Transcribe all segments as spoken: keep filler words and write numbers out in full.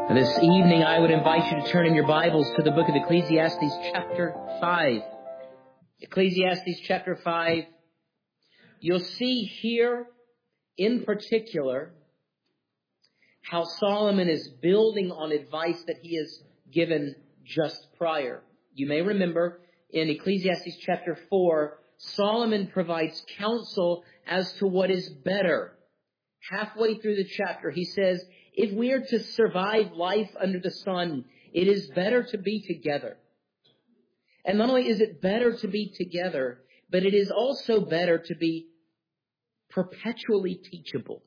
This evening, I would invite you to turn in your Bibles to the book of Ecclesiastes chapter five. Ecclesiastes chapter five. You'll see here, in particular, how Solomon is building on advice that he has given just prior. You may remember in Ecclesiastes chapter four, Solomon provides counsel as to what is better. Halfway through the chapter, he says, if we are to survive life under the sun, it is better to be together. And not only is it better to be together, but it is also better to be perpetually teachable.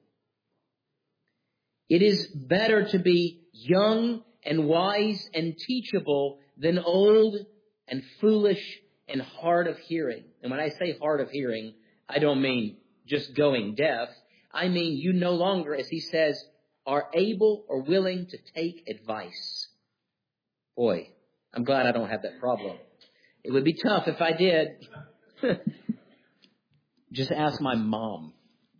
It is better to be young and wise and teachable than old and foolish and hard of hearing. And when I say hard of hearing, I don't mean just going deaf. I mean you no longer, as he says, are able or willing to take advice. Boy, I'm glad I don't have that problem. It would be tough if I did. Just ask my mom.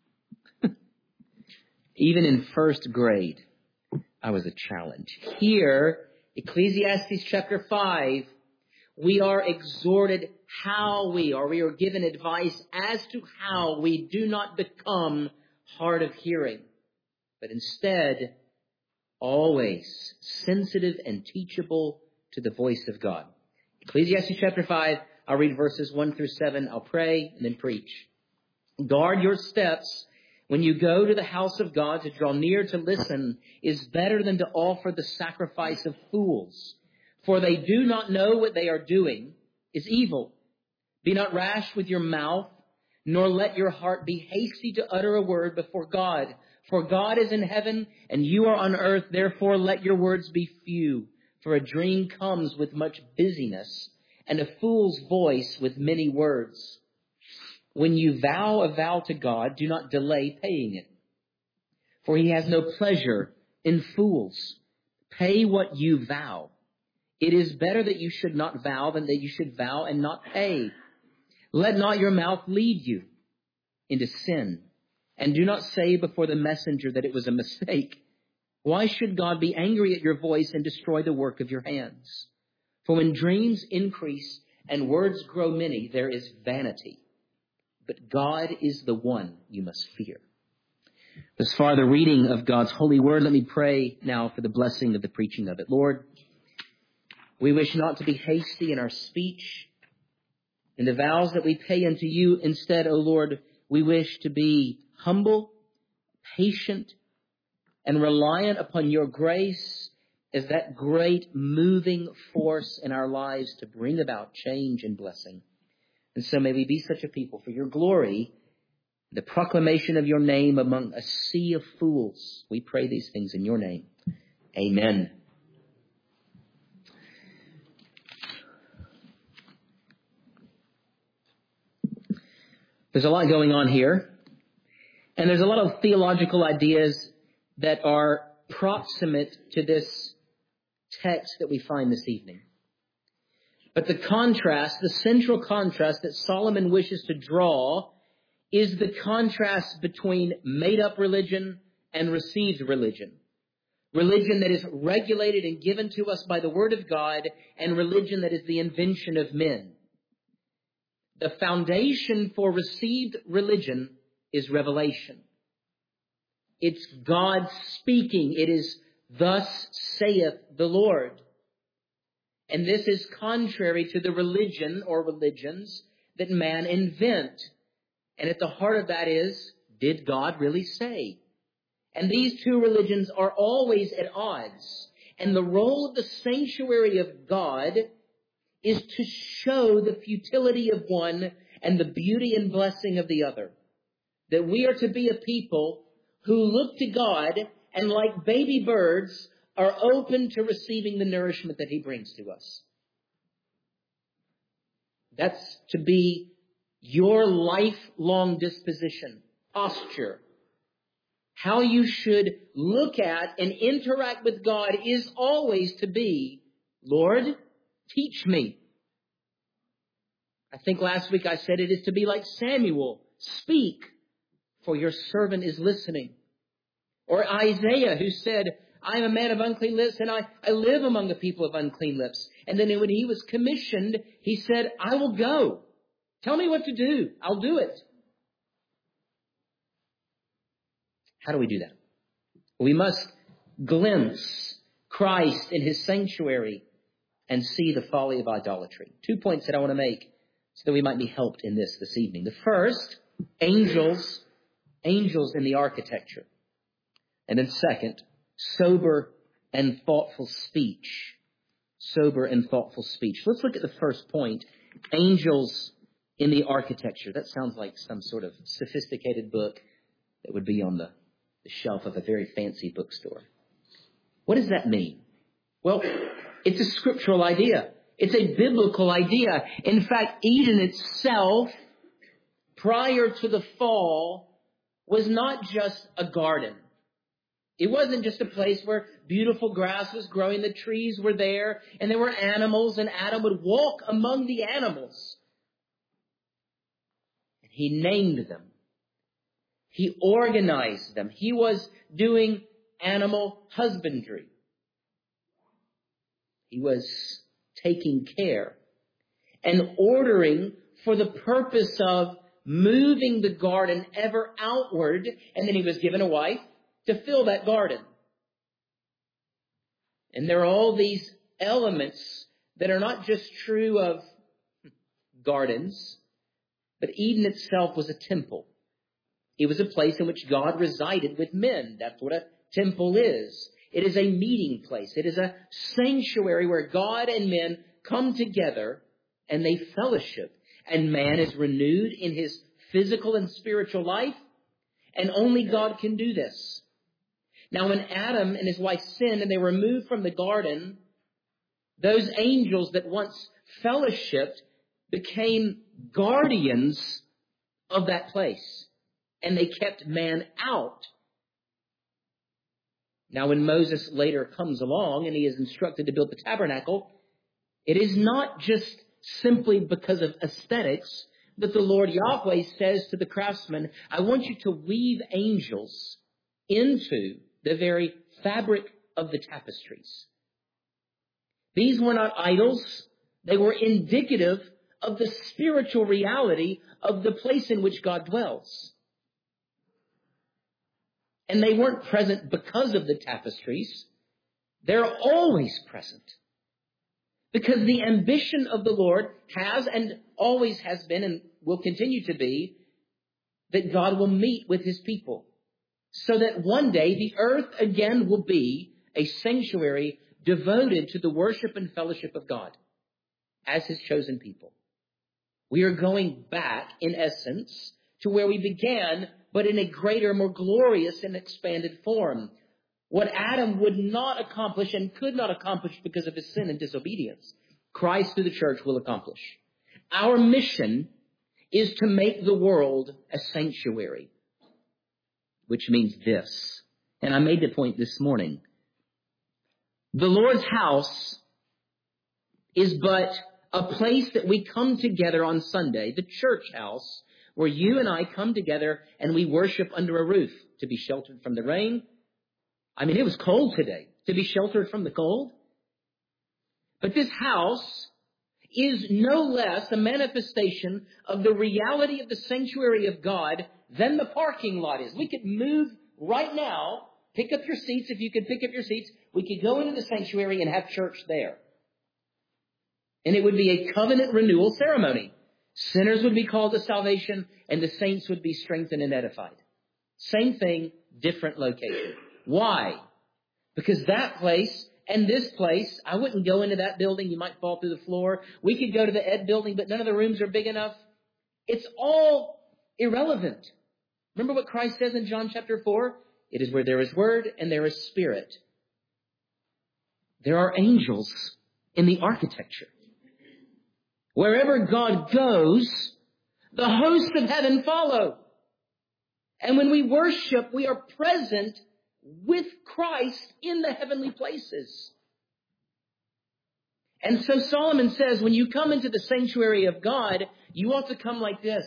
Even in first grade, I was a challenge. Here, Ecclesiastes chapter five, we are exhorted how we, or we are given advice as to how we do not become hard of hearing, but instead, always sensitive and teachable to the voice of God. Ecclesiastes chapter five, I'll read verses one through seven. I'll pray and then preach. Guard your steps when you go to the house of God. To draw near to listen is better than to offer the sacrifice of fools. For they do not know what they are doing is evil. Be not rash with your mouth, nor let your heart be hasty to utter a word before God. For God is in heaven, and you are on earth. Therefore let your words be few. For a dream comes with much busyness, and a fool's voice with many words. When you vow a vow to God, do not delay paying it. For he has no pleasure in fools. Pay what you vow. It is better that you should not vow than that you should vow and not pay. Let not your mouth lead you into sin. And do not say before the messenger that it was a mistake. Why should God be angry at your voice and destroy the work of your hands? For when dreams increase and words grow many, there is vanity. But God is the one you must fear. Thus far, the reading of God's holy word. Let me pray now for the blessing of the preaching of it. Lord, we wish not to be hasty in our speech. In the vows that we pay unto you, instead, O Lord, we wish to be humble, patient, and reliant upon your grace as that great moving force in our lives to bring about change and blessing. And so may we be such a people for your glory, the proclamation of your name among a sea of fools. We pray these things in your name. Amen. There's a lot going on here. And there's a lot of theological ideas that are proximate to this text that we find this evening. But the contrast, the central contrast that Solomon wishes to draw is the contrast between made-up religion and received religion. Religion that is regulated and given to us by the Word of God, and religion that is the invention of men. The foundation for received religion is revelation. It's God speaking. It is, thus saith the Lord. And this is contrary to the religion or religions that man invent. And at the heart of that is, did God really say? And these two religions are always at odds. And the role of the sanctuary of God is to show the futility of one and the beauty and blessing of the other. That we are to be a people who look to God and, like baby birds, are open to receiving the nourishment that he brings to us. That's to be your lifelong disposition, posture. How you should look at and interact with God is always to be, Lord, teach me. I think last week I said it is to be like Samuel. Speak, for your servant is listening. Or Isaiah, who said, I am a man of unclean lips, and I, I live among the people of unclean lips. And then when he was commissioned, he said, I will go. Tell me what to do. I'll do it. How do we do that? We must glimpse Christ in his sanctuary and see the folly of idolatry. Two points that I want to make so that we might be helped in this this evening. The first, angels, angels in the architecture. And then second, sober and thoughtful speech. Sober and thoughtful speech. Let's look at the first point, angels in the architecture. That sounds like some sort of sophisticated book that would be on the, the shelf of a very fancy bookstore. What does that mean? Well, it's a scriptural idea. It's a biblical idea. In fact, Eden itself, prior to the fall, was not just a garden. It wasn't just a place where beautiful grass was growing, the trees were there, and there were animals, and Adam would walk among the animals. And he named them. He organized them. He was doing animal husbandry. He was taking care and ordering for the purpose of moving the garden ever outward. And then he was given a wife to fill that garden. And there are all these elements that are not just true of gardens, but Eden itself was a temple. It was a place in which God resided with men. That's what a temple is. It is a meeting place. It is a sanctuary where God and men come together and they fellowship. And man is renewed in his physical and spiritual life. And only God can do this. Now, when Adam and his wife sinned and they were removed from the garden, those angels that once fellowshipped became guardians of that place. And they kept man out. Now, when Moses later comes along and he is instructed to build the tabernacle, it is not just simply because of aesthetics that the Lord Yahweh says to the craftsman, I want you to weave angels into the very fabric of the tapestries. These were not idols. They were indicative of the spiritual reality of the place in which God dwells. And they weren't present because of the tapestries. They're always present. Because the ambition of the Lord has and always has been and will continue to be that God will meet with his people. So that one day the earth again will be a sanctuary devoted to the worship and fellowship of God as his chosen people. We are going back, in essence, to where we began, but in a greater, more glorious and expanded form. What Adam would not accomplish and could not accomplish because of his sin and disobedience, Christ through the church will accomplish. Our mission is to make the world a sanctuary, which means this. And I made the point this morning. The Lord's house is but a place that we come together on Sunday, the church house, where you and I come together and we worship under a roof to be sheltered from the rain. I mean, it was cold today, to be sheltered from the cold. But this house is no less a manifestation of the reality of the sanctuary of God than the parking lot is. We could move right now, pick up your seats. If you could pick up your seats, we could go into the sanctuary and have church there. And it would be a covenant renewal ceremony. Sinners would be called to salvation, and the saints would be strengthened and edified. Same thing, different location. Why? Because that place and this place, I wouldn't go into that building. You might fall through the floor. We could go to the Ed building, but none of the rooms are big enough. It's all irrelevant. Remember what Christ says in John chapter four? It is where there is word and there is spirit. There are angels in the architecture. Wherever God goes, the hosts of heaven follow. And when we worship, we are present with Christ in the heavenly places. And so Solomon says, when you come into the sanctuary of God, you ought to come like this.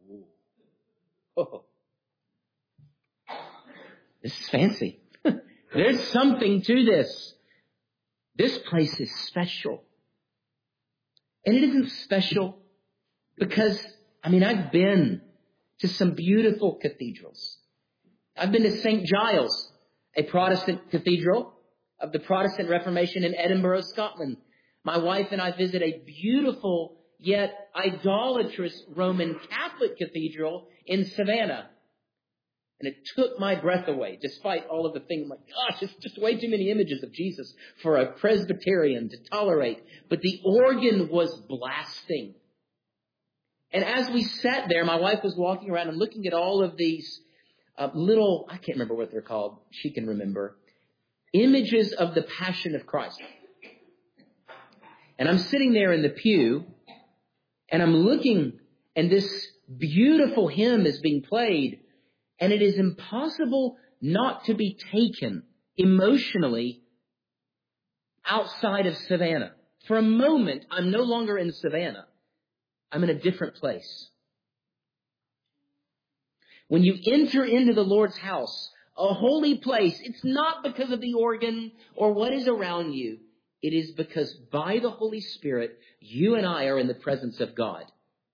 Oh. This is fancy. There's something to this. This place is special. And it isn't special because, I mean, I've been to some beautiful cathedrals. I've been to Saint Giles, a Protestant cathedral of the Protestant Reformation in Edinburgh, Scotland. My wife and I visit a beautiful yet idolatrous Roman Catholic cathedral in Savannah. And it took my breath away, despite all of the things. Like, gosh, it's just way too many images of Jesus for a Presbyterian to tolerate. But the organ was blasting. And as we sat there, my wife was walking around and looking at all of these uh, little, I can't remember what they're called. She can remember. Images of the Passion of Christ. And I'm sitting there in the pew, and I'm looking, and this beautiful hymn is being played. And it is impossible not to be taken emotionally outside of Savannah. For a moment, I'm no longer in Savannah. I'm in a different place. When you enter into the Lord's house, a holy place, it's not because of the organ or what is around you. It is because by the Holy Spirit, you and I are in the presence of God.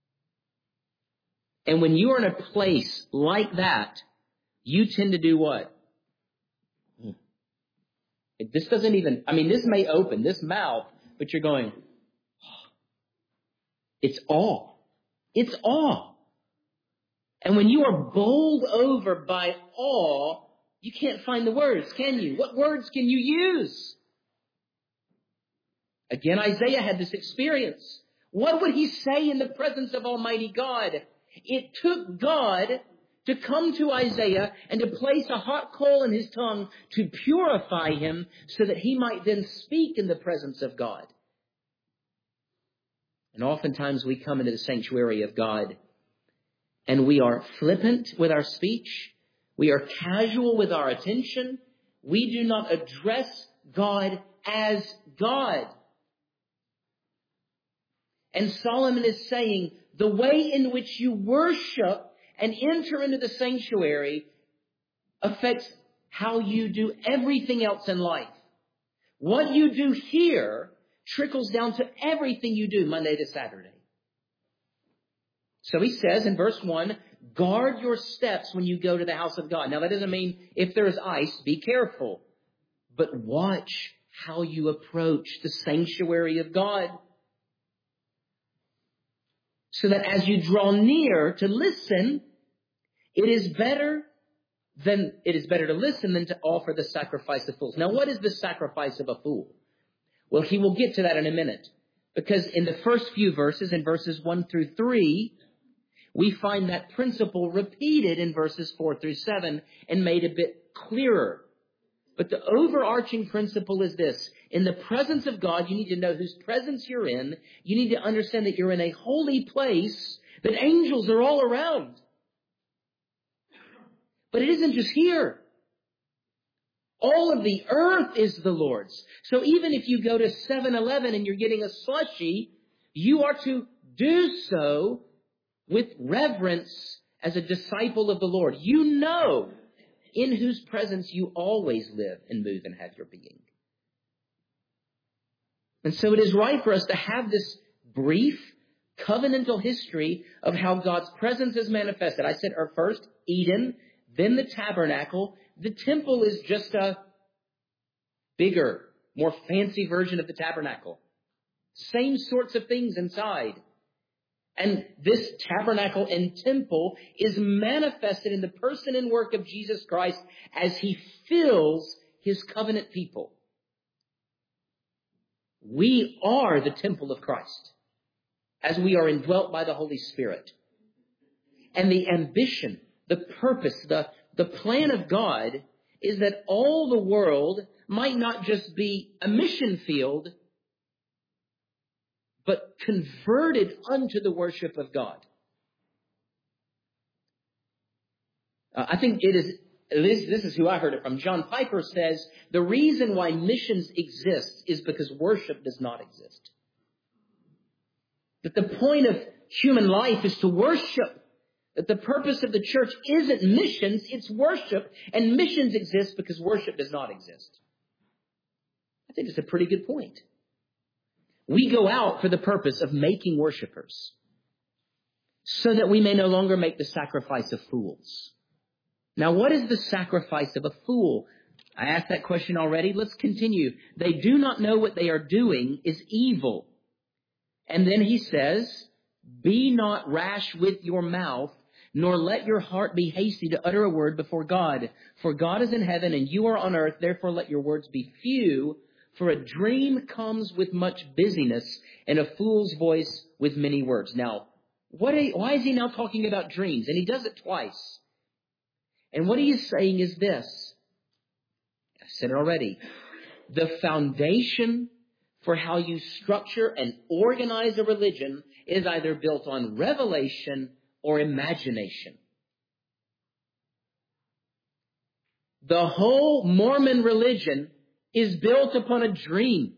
And when you are in a place like that, you tend to do what? This doesn't even, I mean, this may open, this mouth, but you're going, oh, it's awe. It's awe. And when you are bowled over by awe, you can't find the words, can you? What words can you use? Again, Isaiah had this experience. What would he say in the presence of Almighty God? It took God to come to Isaiah and to place a hot coal in his tongue to purify him so that he might then speak in the presence of God. And oftentimes we come into the sanctuary of God and we are flippant with our speech. We are casual with our attention. We do not address God as God. And Solomon is saying the way in which you worship and enter into the sanctuary affects how you do everything else in life. What you do here trickles down to everything you do Monday to Saturday. So he says in verse one, guard your steps when you go to the house of God. Now that doesn't mean if there is ice, be careful. But watch how you approach the sanctuary of God. So that as you draw near to listen, it is better than it is better to listen than to offer the sacrifice of fools. Now, what is the sacrifice of a fool? Well, he will get to that in a minute. Because in the first few verses, in verses one through three, we find that principle repeated in verses four through seven and made a bit clearer. But the overarching principle is this. In the presence of God, you need to know whose presence you're in. You need to understand that you're in a holy place, that angels are all around. But it isn't just here. All of the earth is the Lord's. So even if you go to seven eleven and you're getting a slushie, you are to do so with reverence as a disciple of the Lord. You know in whose presence you always live and move and have your being. And so it is right for us to have this brief covenantal history of how God's presence is manifested. I said, or first, Eden, then the tabernacle. The temple is just a bigger, more fancy version of the tabernacle. Same sorts of things inside. And this tabernacle and temple is manifested in the person and work of Jesus Christ as he fills his covenant people. We are the temple of Christ as we are indwelt by the Holy Spirit. And the ambition, the purpose, the, the plan of God is that all the world might not just be a mission field, but converted unto the worship of God. Uh, I think it is, this, this is who I heard it from. John Piper says, the reason why missions exist is because worship does not exist. That the point of human life is to worship. That the purpose of the church isn't missions, it's worship. And missions exist because worship does not exist. I think it's a pretty good point. We go out for the purpose of making worshipers, so that we may no longer make the sacrifice of fools. Now, what is the sacrifice of a fool? I asked that question already. Let's continue. They do not know what they are doing is evil. And then he says, be not rash with your mouth, nor let your heart be hasty to utter a word before God. For God is in heaven and you are on earth, therefore let your words be few. For a dream comes with much busyness, and a fool's voice with many words. Now, what? Are, why is he now talking about dreams? And he does it twice. And what he is saying is this. I said it already. The foundation for how you structure and organize a religion is either built on revelation or imagination. The whole Mormon religion is built upon a dream.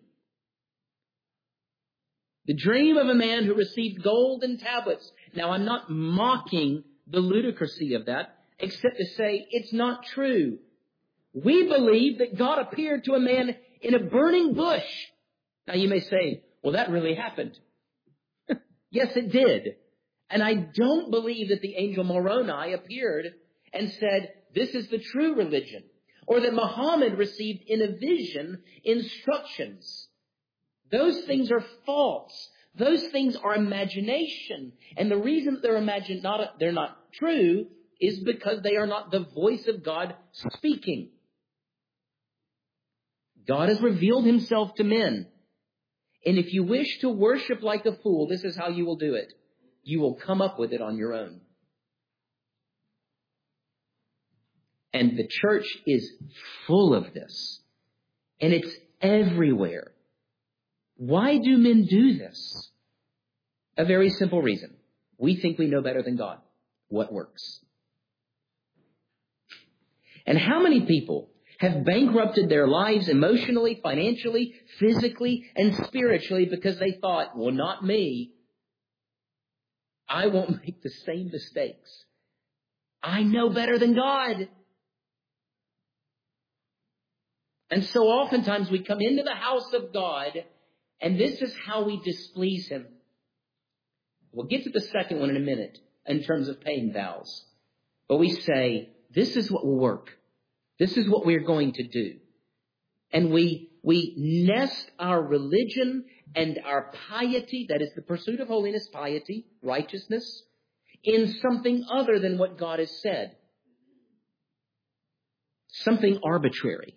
The dream of a man who received golden tablets. Now, I'm not mocking the ludicrousy of that, except to say it's not true. We believe that God appeared to a man in a burning bush. Now, you may say, well, that really happened. Yes, it did. And I don't believe that the angel Moroni appeared and said, this is the true religion. Or that Muhammad received in a vision instructions. Those things are false. Those things are imagination. And the reason they're imagine not they're not true is because they are not the voice of God speaking. God has revealed himself to men. And if you wish to worship like a fool, this is how you will do it. You will come up with it on your own. And the church is full of this. And it's everywhere. Why do men do this? A very simple reason. We think we know better than God what works. And how many people have bankrupted their lives emotionally, financially, physically, and spiritually because they thought, well, not me. I won't make the same mistakes. I know better than God. And so oftentimes we come into the house of God, and this is how we displease him. We'll get to the second one in a minute in terms of paying vows. But we say, this is what will work. This is what we're going to do. And we, we nest our religion and our piety, that is the pursuit of holiness, piety, righteousness, in something other than what God has said. Something arbitrary.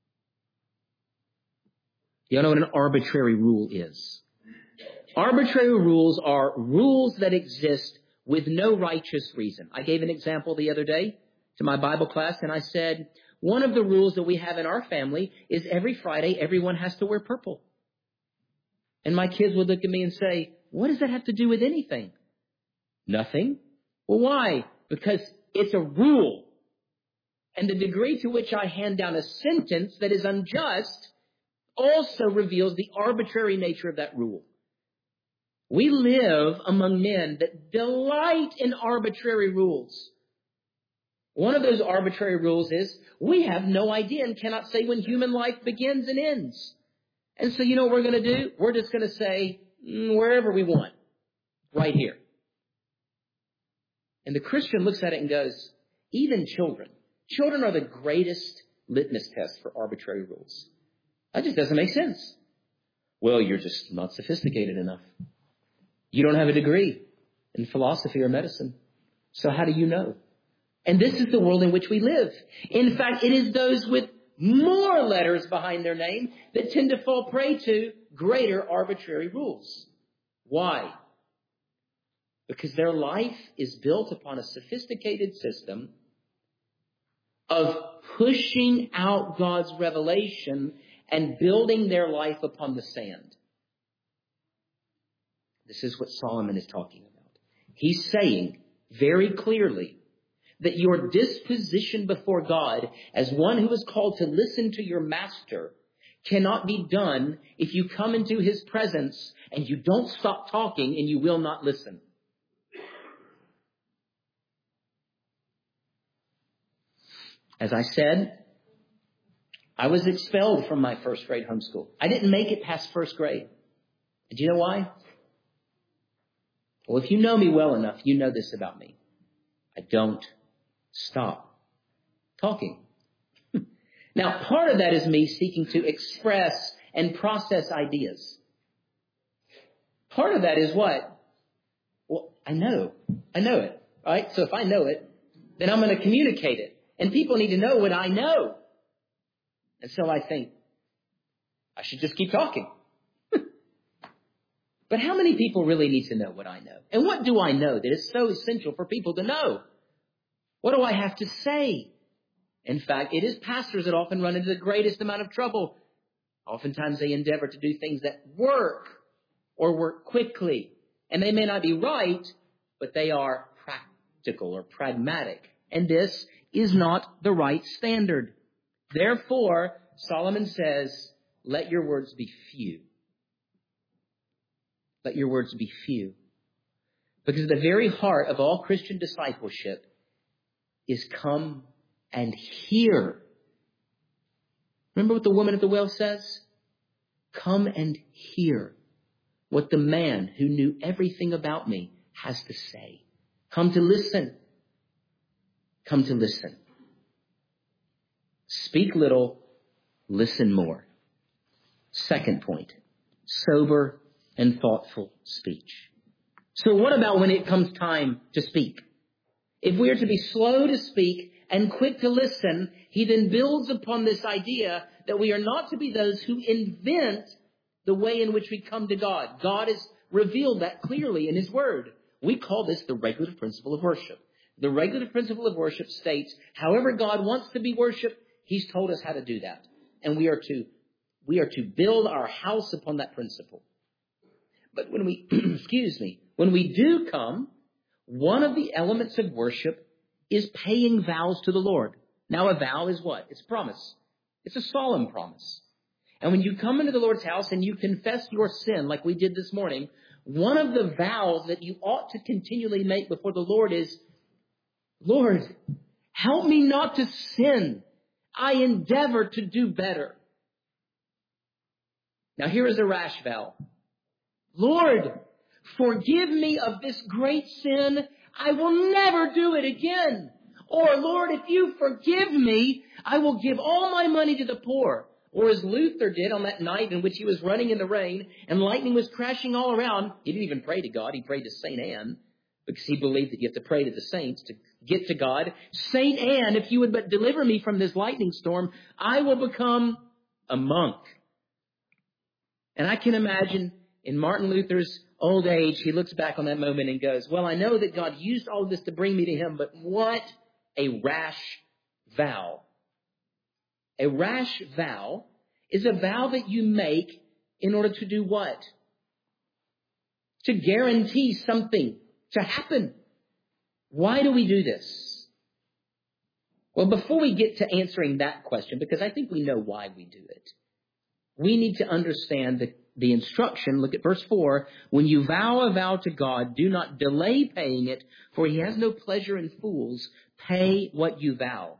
You know what an arbitrary rule is? Arbitrary rules are rules that exist with no righteous reason. I gave an example the other day to my Bible class, and I said, one of the rules that we have in our family is every Friday, everyone has to wear purple. And my kids would look at me and say, what does that have to do with anything? Nothing. Well, why? Because it's a rule. And the degree to which I hand down a sentence that is unjust also reveals the arbitrary nature of that rule. We live among men that delight in arbitrary rules. One of those arbitrary rules is we have no idea and cannot say when human life begins and ends. And so you know what we're going to do? We're just going to say mm, wherever we want, right here. And the Christian looks at it and goes, even children. Children are the greatest litmus test for arbitrary rules. That just doesn't make sense. Well, you're just not sophisticated enough. You don't have a degree in philosophy or medicine. So how do you know? And this is the world in which we live. In fact, it is those with more letters behind their name that tend to fall prey to greater arbitrary rules. Why? Because their life is built upon a sophisticated system of pushing out God's revelation and building their life upon the sand. This is what Solomon is talking about. He's saying very clearly that your disposition before God as one who is called to listen to your master cannot be done if you come into his presence and you don't stop talking and you will not listen. As I said, I was expelled from my first grade homeschool. I didn't make it past first grade. And do you know why? Well, if you know me well enough, you know this about me. I don't stop talking. Now, part of that is me seeking to express and process ideas. Part of that is what? Well, I know. I know it, right? So if I know it, then I'm going to communicate it. And people need to know what I know. And so I think, I should just keep talking. But how many people really need to know what I know? And what do I know that is so essential for people to know? What do I have to say? In fact, it is pastors that often run into the greatest amount of trouble. Oftentimes they endeavor to do things that work or work quickly. And they may not be right, but they are practical or pragmatic. And this is not the right standard. Therefore, Solomon says, let your words be few. Let your words be few. Because at the very heart of all Christian discipleship is come and hear. Remember what the woman at the well says? Come and hear what the man who knew everything about me has to say. Come to listen. Come to listen. Speak little, listen more. Second point, sober and thoughtful speech. So what about when it comes time to speak? If we are to be slow to speak and quick to listen, he then builds upon this idea that we are not to be those who invent the way in which we come to God. God has revealed that clearly in his word. We call this the regulative principle of worship. The regulative principle of worship states, however God wants to be worshiped, he's told us how to do that. And we are to, we are to build our house upon that principle. But when we, excuse me, when we do come, one of the elements of worship is paying vows to the Lord. Now a vow is what? It's a promise. It's a solemn promise. And when you come into the Lord's house and you confess your sin like we did this morning, one of the vows that you ought to continually make before the Lord is, Lord, help me not to sin. I endeavor to do better. Now here is a rash vow. Lord, forgive me of this great sin. I will never do it again. Or, Lord, if you forgive me, I will give all my money to the poor. Or as Luther did on that night in which he was running in the rain and lightning was crashing all around. He didn't even pray to God. He prayed to Saint Anne because he believed that you have to pray to the saints to get to God. Saint Anne, if you would but deliver me from this lightning storm, I will become a monk. And I can imagine in Martin Luther's old age, he looks back on that moment and goes, well, I know that God used all of this to bring me to him, but what a rash vow. A rash vow is a vow that you make in order to do what? To guarantee something to happen. Why do we do this? Well, before we get to answering that question, because I think we know why we do it, we need to understand the, the instruction. Look at verse four. When you vow a vow to God, do not delay paying it, for he has no pleasure in fools. Pay what you vow.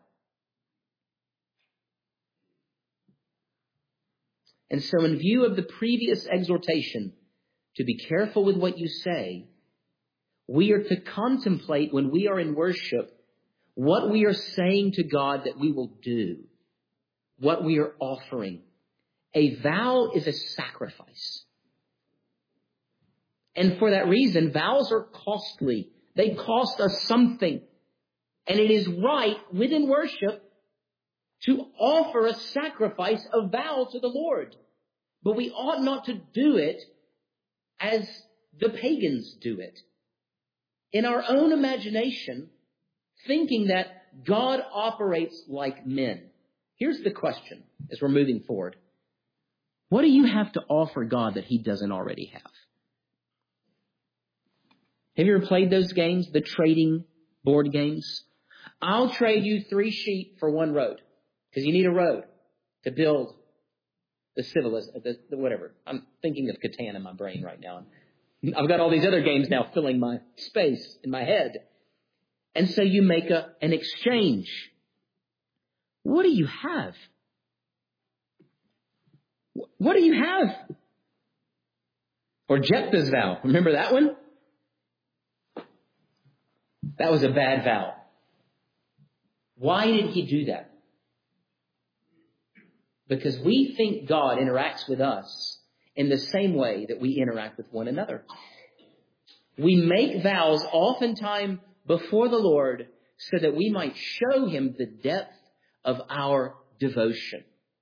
And so in view of the previous exhortation to be careful with what you say, we are to contemplate when we are in worship what we are saying to God that we will do, what we are offering. A vow is a sacrifice. And for that reason, vows are costly. They cost us something. And it is right within worship to offer a sacrifice, a vow to the Lord. But we ought not to do it as the pagans do it. In our own imagination, thinking that God operates like men. Here's the question as we're moving forward. What do you have to offer God that he doesn't already have? Have you ever played those games, the trading board games? I'll trade you three sheep for one road. Because you need a road to build the civilization, the, the whatever. I'm thinking of Catan in my brain right now. I've got all these other games now filling my space in my head. And so you make a, an exchange. what do you have? What do you have? Or Jephthah's vow. Remember that one? That was a bad vow. Why did he do that? Because we think God interacts with us in the same way that we interact with one another. We make vows oftentimes before the Lord so that we might show Him the depth of our devotion.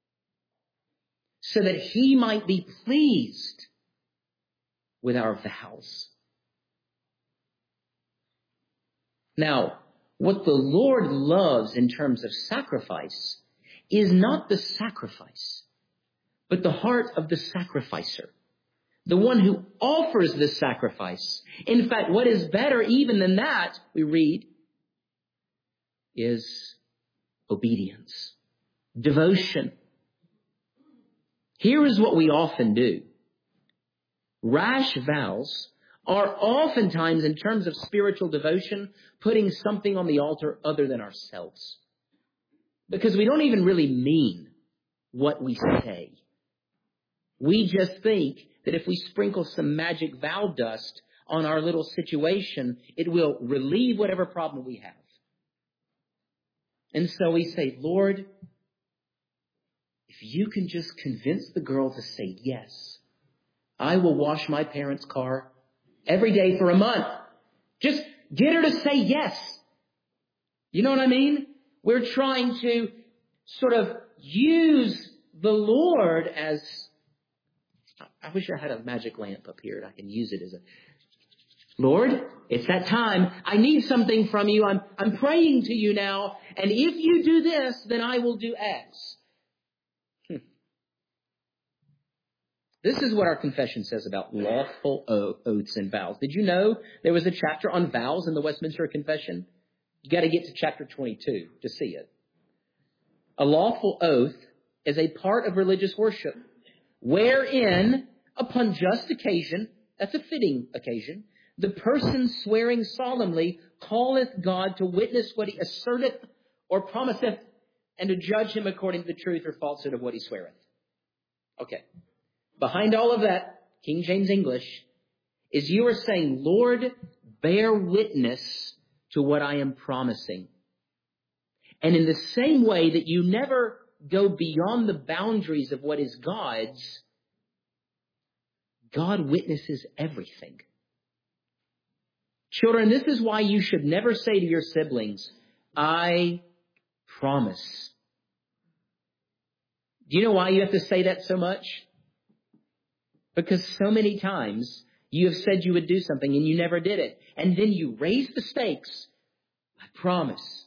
So that He might be pleased with our vows. Now, what the Lord loves in terms of sacrifice is not the sacrifice, but the heart of the sacrificer. The one who offers the sacrifice. In fact, what is better even than that, we read, is obedience, devotion. Here is what we often do. Rash vows are oftentimes, in terms of spiritual devotion, putting something on the altar other than ourselves. Because we don't even really mean what we say. We just think that if we sprinkle some magic vow dust on our little situation, it will relieve whatever problem we have. And so we say, Lord, if you can just convince the girl to say yes, I will wash my parents' car every day for a month. Just get her to say yes. You know what I mean? We're trying to sort of use the Lord as... I wish I had a magic lamp up here and I can use it as a... Lord, it's that time. I need something from you. I'm, I'm praying to you now. And if you do this, then I will do X. Hmm. This is what our confession says about lawful oaths and vows. Did you know there was a chapter on vows in the Westminster Confession? You got to get to chapter twenty-two to see it. A lawful oath is a part of religious worship wherein, upon just occasion, that's a fitting occasion, the person swearing solemnly calleth God to witness what he asserteth or promiseth, and to judge him according to the truth or falsehood of what he sweareth. Okay. Behind all of that, King James English, is you are saying, Lord, bear witness to what I am promising. And in the same way that you never go beyond the boundaries of what is God's, God witnesses everything. Children, this is why you should never say to your siblings, I promise. Do you know why you have to say that so much? Because so many times you have said you would do something and you never did it. And then you raise the stakes. I promise.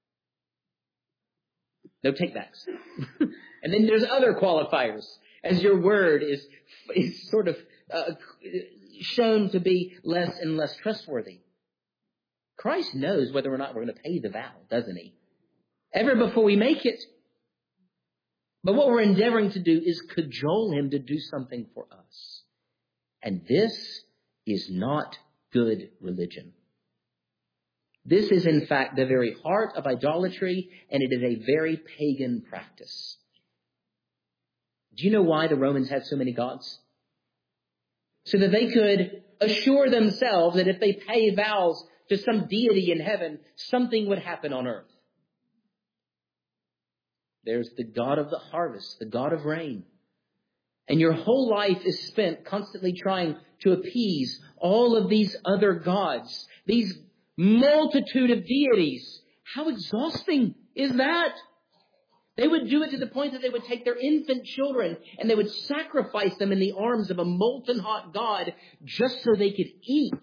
No takebacks. And then there's other qualifiers as your word is, is sort of uh, shown to be less and less trustworthy. Christ knows whether or not we're going to pay the vow, doesn't he? Ever before we make it. But what we're endeavoring to do is cajole him to do something for us. And this is not good religion. This is, in fact, the very heart of idolatry, and it is a very pagan practice. Do you know why the Romans had so many gods? So that they could assure themselves that if they pay vows to some deity in heaven, something would happen on earth. There's the God of the harvest, the God of rain. And your whole life is spent constantly trying to appease all of these other gods, these multitude of deities. How exhausting is that? They would do it to the point that they would take their infant children and they would sacrifice them in the arms of a molten hot God just so they could eat.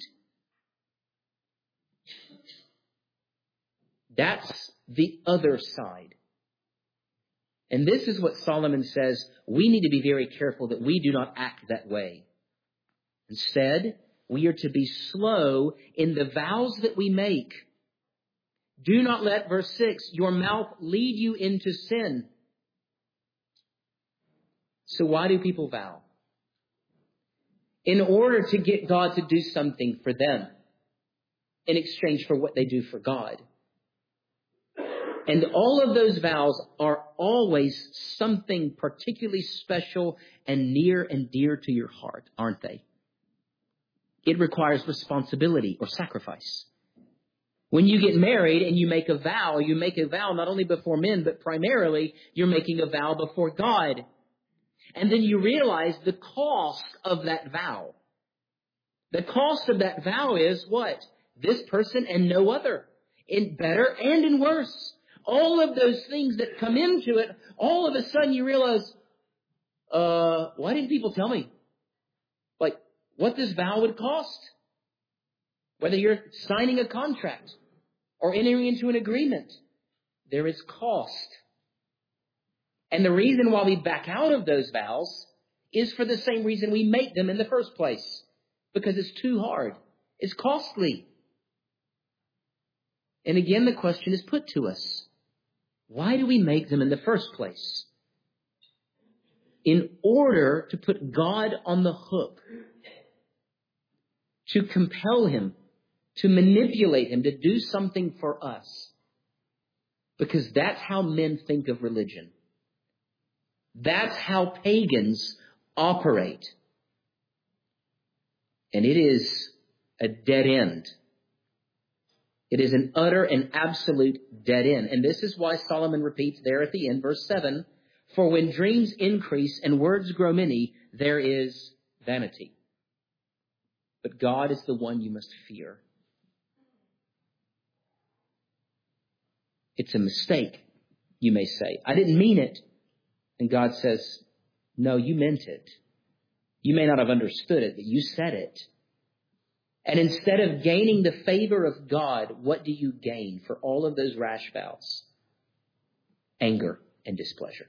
That's the other side. And this is what Solomon says, we need to be very careful that we do not act that way. Instead, we are to be slow in the vows that we make. Do not let, verse six, your mouth lead you into sin. So why do people vow? In order to get God to do something for them in exchange for what they do for God. And all of those vows are always something particularly special and near and dear to your heart, aren't they? It requires responsibility or sacrifice. When you get married and you make a vow, you make a vow not only before men, but primarily you're making a vow before God. And then you realize the cost of that vow. The cost of that vow is what? This person and no other. In better and in worse. All of those things that come into it, all of a sudden you realize, uh, why didn't people tell me? Like, what this vow would cost? Whether you're signing a contract or entering into an agreement, there is cost. And the reason why we back out of those vows is for the same reason we make them in the first place. Because it's too hard. It's costly. And again, the question is put to us. Why do we make them in the first place? In order to put God on the hook. To compel Him. To manipulate Him. To do something for us. Because that's how men think of religion. That's how pagans operate. And it is a dead end. It is an utter and absolute dead end. And this is why Solomon repeats there at the end, verse seven, for when dreams increase and words grow many, there is vanity. But God is the one you must fear. It's a mistake, you may say. I didn't mean it. And God says, no, you meant it. You may not have understood it, but you said it. And instead of gaining the favor of God, what do you gain for all of those rash vows? Anger and displeasure.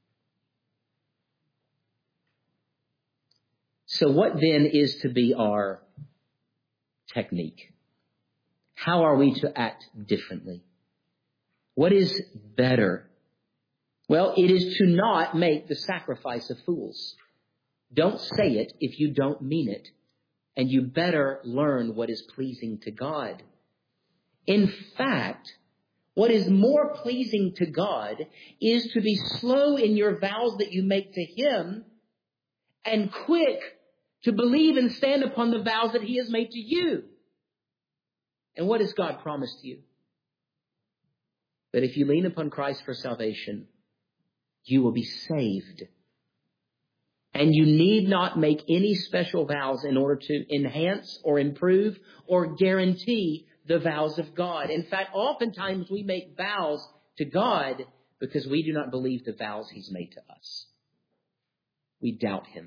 So what then is to be our technique? How are we to act differently? What is better? Well, it is to not make the sacrifice of fools. Don't say it if you don't mean it. And you better learn what is pleasing to God. In fact, what is more pleasing to God is to be slow in your vows that you make to Him and quick to believe and stand upon the vows that He has made to you. And what has God promised you? That if you lean upon Christ for salvation, you will be saved. And you need not make any special vows in order to enhance or improve or guarantee the vows of God. In fact, oftentimes we make vows to God because we do not believe the vows He's made to us. We doubt Him.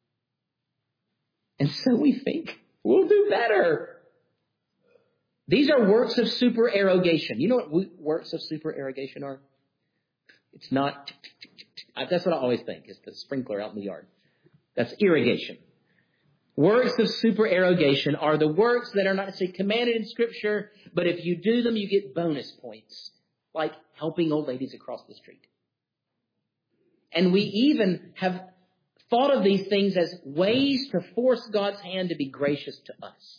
And so we think we'll do better. These are works of supererogation. You know what we, works of supererogation are? It's not, that's what I always think, is the sprinkler out in the yard. That's irrigation. Works of supererogation are the works that are not necessarily commanded in Scripture, but if you do them, you get bonus points, like helping old ladies across the street. And we even have thought of these things as ways to force God's hand to be gracious to us.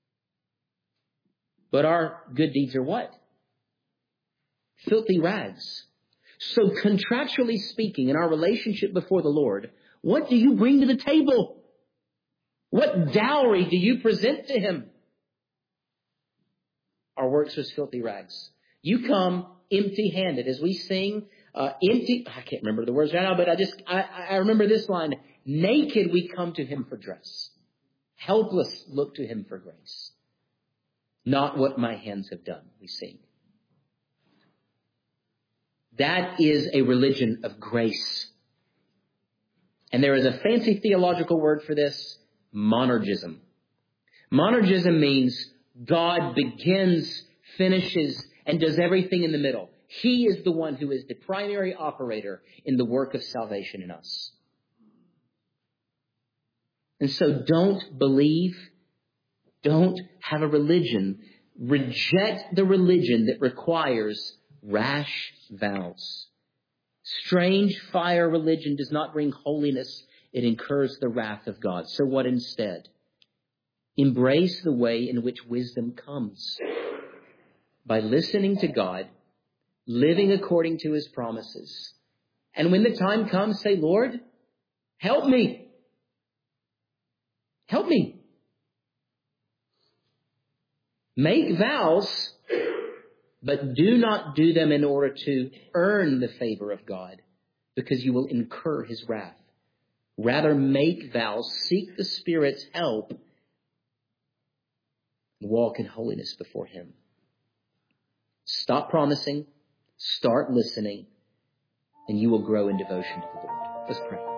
But our good deeds are what? Filthy rags. So contractually speaking, in our relationship before the Lord, what do you bring to the table? What dowry do you present to Him? Our works are filthy rags. You come empty-handed. As we sing, uh, empty, I can't remember the words right now, but I just, I, I remember this line. Naked we come to Him for dress. Helpless look to Him for grace. Not what my hands have done, we sing. That is a religion of grace. And there is a fancy theological word for this, monergism. Monergism means God begins, finishes, and does everything in the middle. He is the one who is the primary operator in the work of salvation in us. And so don't believe, don't have a religion. Reject the religion that requires rash vows. Strange fire religion does not bring holiness. It incurs the wrath of God. So what instead? Embrace the way in which wisdom comes. By listening to God living according to his promises. And when the time comes, say, Lord, help me. Help me. Make vows, but do not do them in order to earn the favor of God, because you will incur his wrath. Rather, make vows, seek the Spirit's help, and walk in holiness before him. Stop promising, start listening, and you will grow in devotion to the Lord. Let's pray.